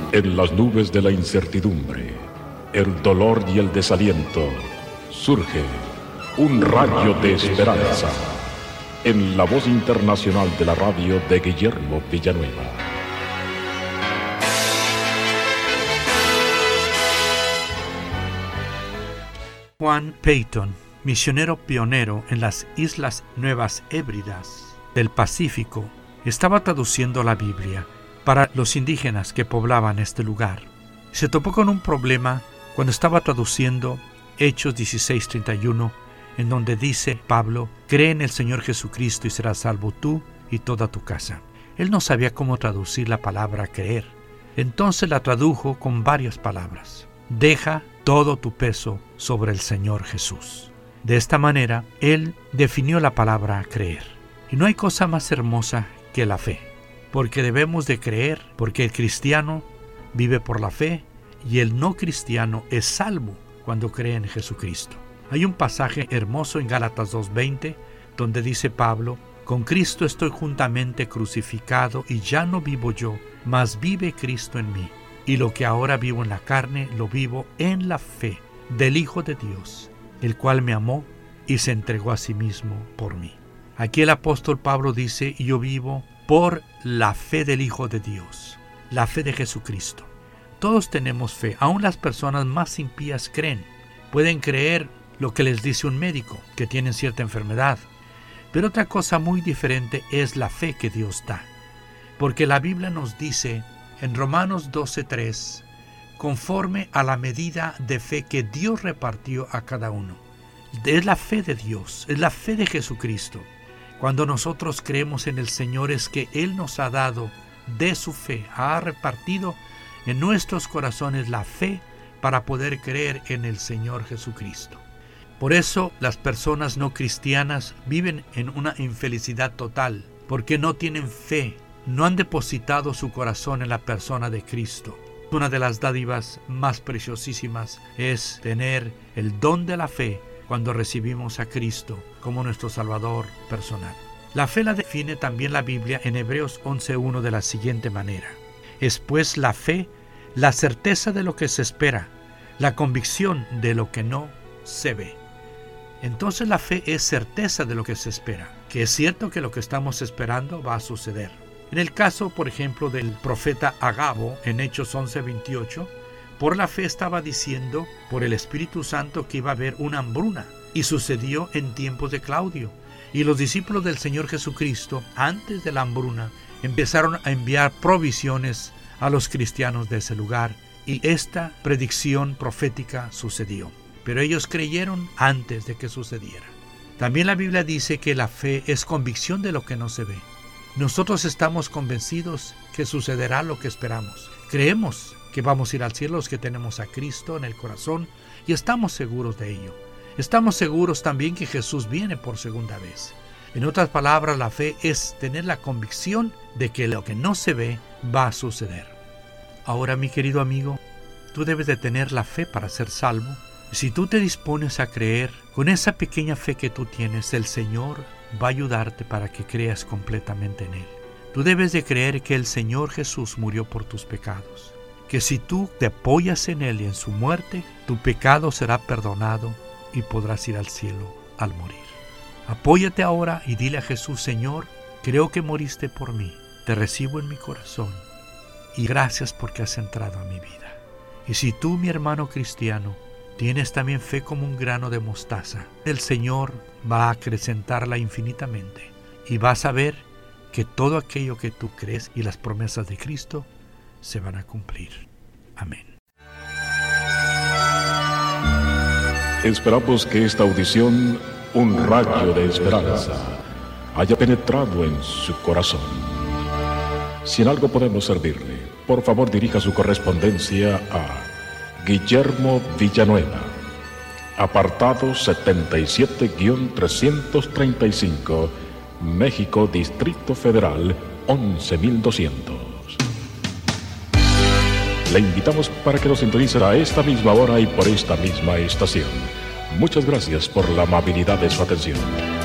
En las nubes de la incertidumbre, el dolor y el desaliento, surge un rayo de esperanza en la voz internacional de la radio de Guillermo Villanueva. Juan Peyton, misionero pionero en las Islas Nuevas Hébridas del Pacífico, estaba traduciendo la Biblia para los indígenas que poblaban este lugar. Se topó con un problema cuando estaba traduciendo Hechos 16:31, en donde dice Pablo: cree en el Señor Jesucristo y serás salvo tú y toda tu casa. Él no sabía cómo traducir la palabra creer. Entonces la tradujo con varias palabras: deja todo tu peso sobre el Señor Jesús. De esta manera, él definió la palabra creer. Y no hay cosa más hermosa que la fe, porque debemos de creer, porque el cristiano vive por la fe y el no cristiano es salvo cuando cree en Jesucristo. Hay un pasaje hermoso en Gálatas 2:20 donde dice Pablo: con Cristo estoy juntamente crucificado y ya no vivo yo, mas vive Cristo en mí. Y lo que ahora vivo en la carne, lo vivo en la fe del Hijo de Dios, el cual me amó y se entregó a sí mismo por mí. Aquí el apóstol Pablo dice: yo vivo por la fe del Hijo de Dios, la fe de Jesucristo. Todos tenemos fe, aún las personas más impías creen. Pueden creer lo que les dice un médico, que tienen cierta enfermedad. Pero otra cosa muy diferente es la fe que Dios da. Porque la Biblia nos dice en Romanos 12:3, conforme a la medida de fe que Dios repartió a cada uno. Es la fe de Dios, es la fe de Jesucristo. Cuando nosotros creemos en el Señor es que Él nos ha dado de su fe, ha repartido en nuestros corazones la fe para poder creer en el Señor Jesucristo. Por eso las personas no cristianas viven en una infelicidad total, porque no tienen fe, no han depositado su corazón en la persona de Cristo. Una de las dádivas más preciosísimas es tener el don de la fe cuando recibimos a Cristo como nuestro Salvador personal. La fe la define también la Biblia en Hebreos 11:1 de la siguiente manera: es pues la fe, la certeza de lo que se espera, la convicción de lo que no se ve. Entonces la fe es certeza de lo que se espera, que es cierto que lo que estamos esperando va a suceder. En el caso, por ejemplo, del profeta Agabo, en Hechos 11:28, por la fe estaba diciendo por el Espíritu Santo que iba a haber una hambruna, y sucedió en tiempos de Claudio. Y los discípulos del Señor Jesucristo, antes de la hambruna, empezaron a enviar provisiones a los cristianos de ese lugar, y esta predicción profética sucedió. Pero ellos creyeron antes de que sucediera. También la Biblia dice que la fe es convicción de lo que no se ve. Nosotros estamos convencidos que sucederá lo que esperamos. Creemos que vamos a ir al cielo los que tenemos a Cristo en el corazón y estamos seguros de ello. Estamos seguros también que Jesús viene por segunda vez. En otras palabras, la fe es tener la convicción de que lo que no se ve va a suceder. Ahora, mi querido amigo, tú debes de tener la fe para ser salvo. Si tú te dispones a creer, con esa pequeña fe que tú tienes, el Señor va a ayudarte para que creas completamente en Él. Tú debes de creer que el Señor Jesús murió por tus pecados, que si tú te apoyas en Él y en su muerte, tu pecado será perdonado y podrás ir al cielo al morir. Apóyate ahora y dile a Jesús: Señor, creo que moriste por mí, te recibo en mi corazón y gracias porque has entrado a mi vida. Y si tú, mi hermano cristiano, tienes también fe como un grano de mostaza, el Señor va a acrecentarla infinitamente y vas a ver que todo aquello que tú crees y las promesas de Cristo se van a cumplir. Amén. Esperamos que esta audición, un rayo de esperanza, haya penetrado en su corazón. Si en algo podemos servirle, por favor dirija su correspondencia a Guillermo Villanueva, apartado 77-335, México, Distrito Federal, 11,200. Le invitamos para que nos sintonice a esta misma hora y por esta misma estación. Muchas gracias por la amabilidad de su atención.